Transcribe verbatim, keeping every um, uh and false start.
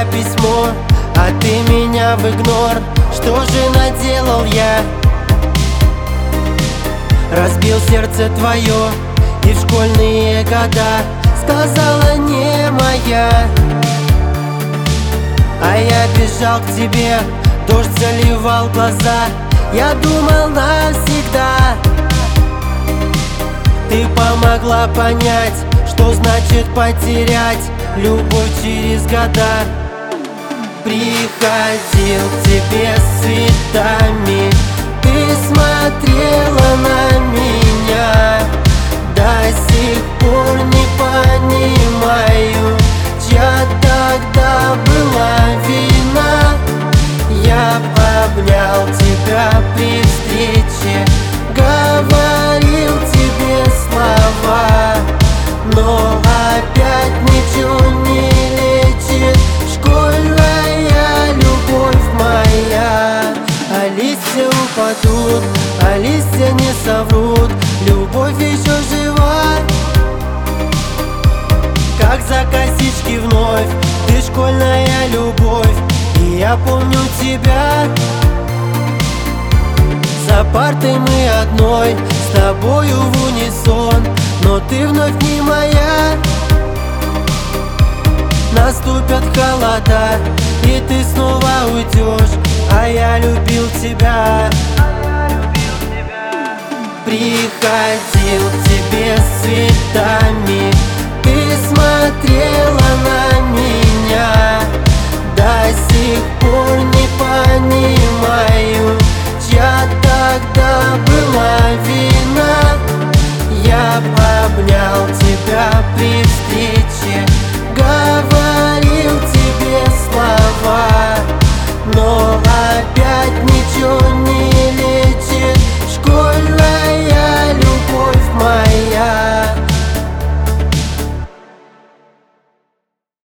письмо, а ты меня в игнор. Что же наделал я? Разбил сердце твое, и в школьные года сказала не моя. А я бежал к тебе, дождь заливал глаза, я думал навсегда. Ты помогла понять, что значит потерять любовь через года. Приходил к тебе с цветами, ты смотрела на меня. До сих пор не понимаю, чья тогда была вина. Я обнял тебя при встрече, говорил тебе слова, но опять ничего не лечит школьная любовь моя. А листья упадут, а листья не соврут, любовь еще жива. Как за косички вновь, ты школьная любовь, и я помню тебя. За партой мы одной, с тобою в унисон, но ты вновь не моя. Наступят холода, и ты снова уйдешь, а я любил тебя. Приходил